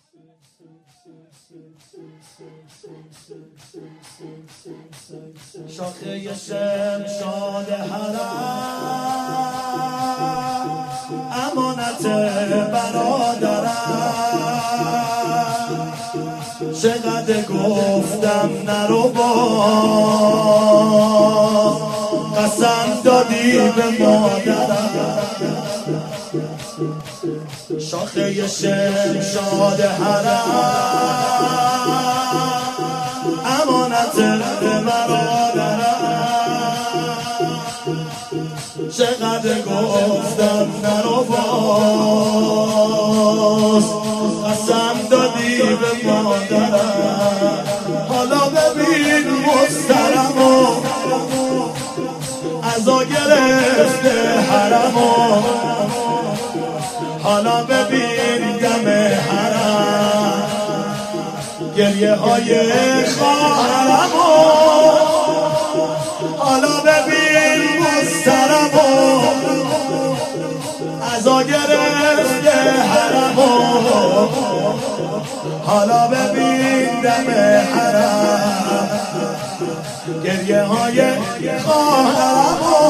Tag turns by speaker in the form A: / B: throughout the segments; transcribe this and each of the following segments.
A: شاخه شمشاد حرم امانت برادرم، چقدر گفتم نرو باز، قسم دادی به مادرم. شاخه شمشاد حرم امانت برادرم، چقدر گفتم نرو باز، قسم دادی به مادرم. حالا ببین مسترمو عزا گرفته حرمو، حالا ببین دم حرم گریه های خواهرمو، حالا ببین مسترمو عزا گرفته حرمو، حالا ببین دم حرم گریه های خواهرمو.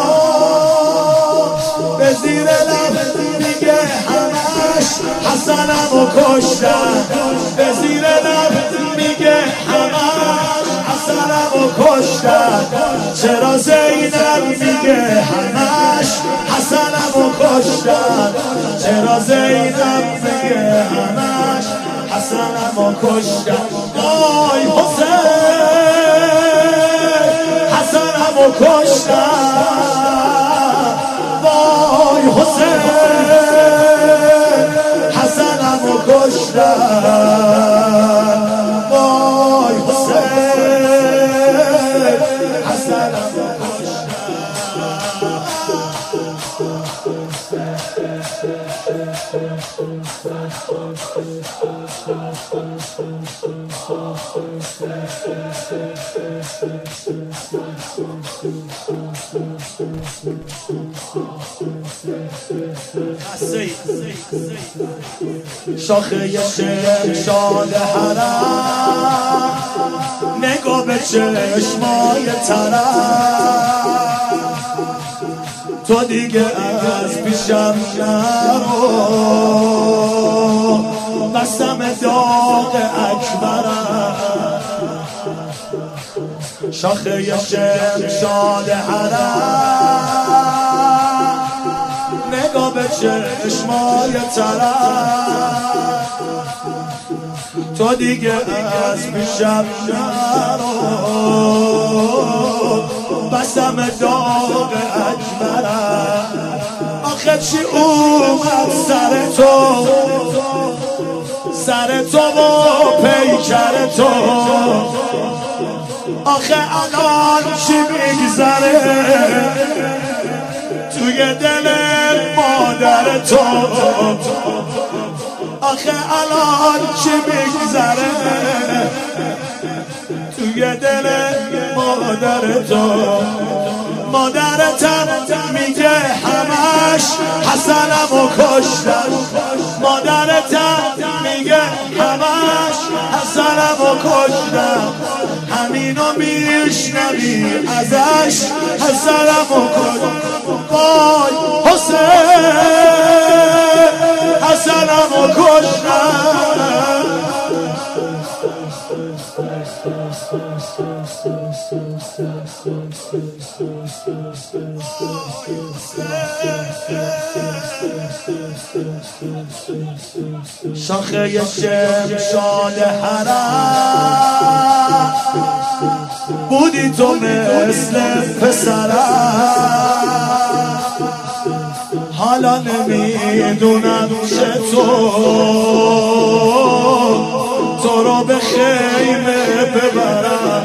A: به زیر لب میگه همش حسنمو کشتن، به زیر لب میگه همش حسنمو کشتن. چرا زینب میگه همش حسنمو کشتن، چرا زینب میگه همش حسنمو کشتن. وای حسین حسنمو کشتن، وای حسین حسنمو کشتن، وای حسین حسنمو شاخه شمشاد حرم نگاه به چشمای ترم، تو دیگه از پیشم نرو، بستم داغ اکبرم. شاخه شمشاد حرم نگاه به چشمای ترم، تو دیگه از پیشم نرو، بستم داغ اکبرم. آخه چی اومد سر تو، سر تو و پیکر تو، آخه الان چی میگذره توی دل مادر تو، آخه الان چی میگذره توی دل مادر تو. مادرتم میگه همش حسنمو کشتن، مادرتم میگه همش حسنمو کشتن، همینو میشنوی ازش حسنمو کشتن. وای حسین حسنمو کشتن، شاخه شمشاد حرم بودی تو مثل پسرم، حالا نمیدونم چطور تو رو به خیمه ببرم.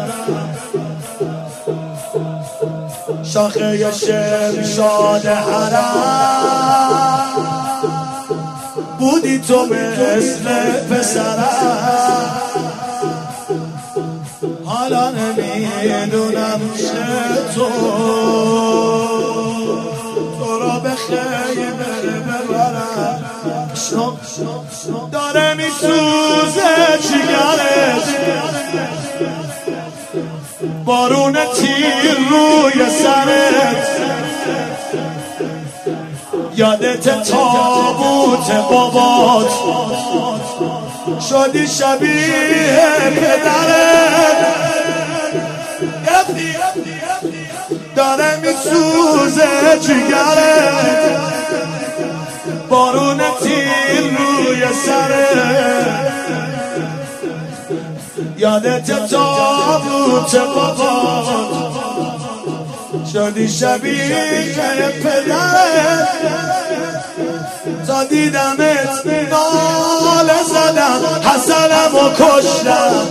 A: شاخه شمشاد حرم بودی تو مثل پسرم، حالا نمیدونم چطور تو را به خیمه ببرم. داره میسوزه جگرت، بارون تیر روی سرت، یادت تابوت بابات شدی شبیه پدرت. داره میسوزه جگرت، بارون تیر روی سرت، یادت تابوت بابات شدی شبیه پدرت. تا دیدمت ناله زدم حسنم و کشتم،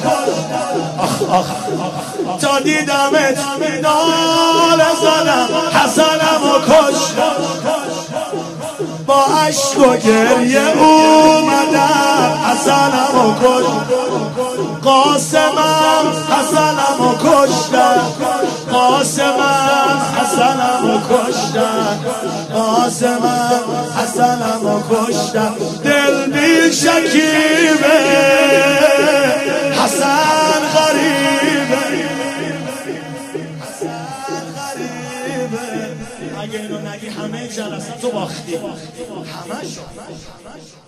A: تا دیدمت ناله زدم حسنم و کشتم، با عشق و گریه اومدم حسنم و کشتم، قاسمم حسنم و کشتم، قاسمم حسنم و کشتم، قاسمم حسنم و کشتم. دل بی شکیبه حسن غریبه، حسن غریبه. اگه اینو نگی همه جلسه تو باختی، همه شو.